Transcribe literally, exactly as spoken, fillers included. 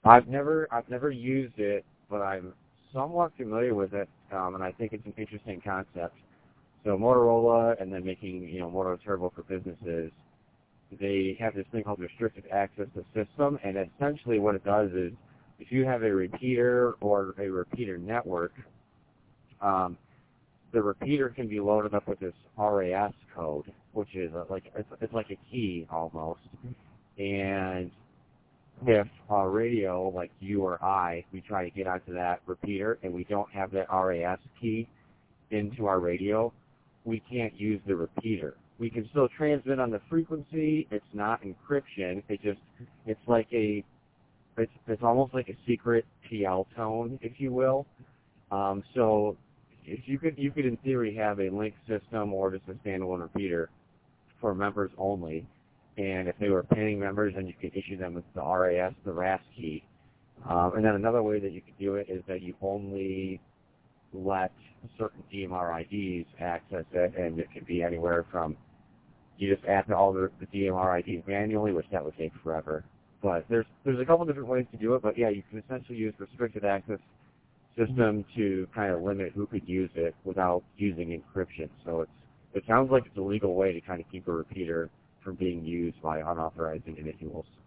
I've never I've never used it, but I'm somewhat familiar with it, um, and I think it's an interesting concept. So Motorola, and then making you know Moto Turbo for businesses, they have this thing called restricted access to system, and essentially what it does is, if you have a repeater or a repeater network, um, the repeater can be loaded up with this R A S code, which is a, like it's, it's like a key almost, and if a radio, like you or I, we try to get onto that repeater and we don't have that R A S key into our radio, we can't use the repeater. We can still transmit on the frequency. It's not encryption. It just, it's like a, it's, it's almost like a secret T L tone, if you will. Um, so if you could, you could in theory have a link system or just a standalone repeater for members only. And if they were paying members, then you could issue them with the R A S, the R A S key. Um, and then another way that you could do it is that you only let certain D M R I Ds access it, and it could be anywhere from, you just add all the, the D M R I Ds manually, which that would take forever. But there's there's a couple different ways to do it, but yeah, you can essentially use restricted access system to kind of limit who could use it without using encryption. So it's it sounds like it's a legal way to kind of keep a repeater from being used by unauthorized individuals.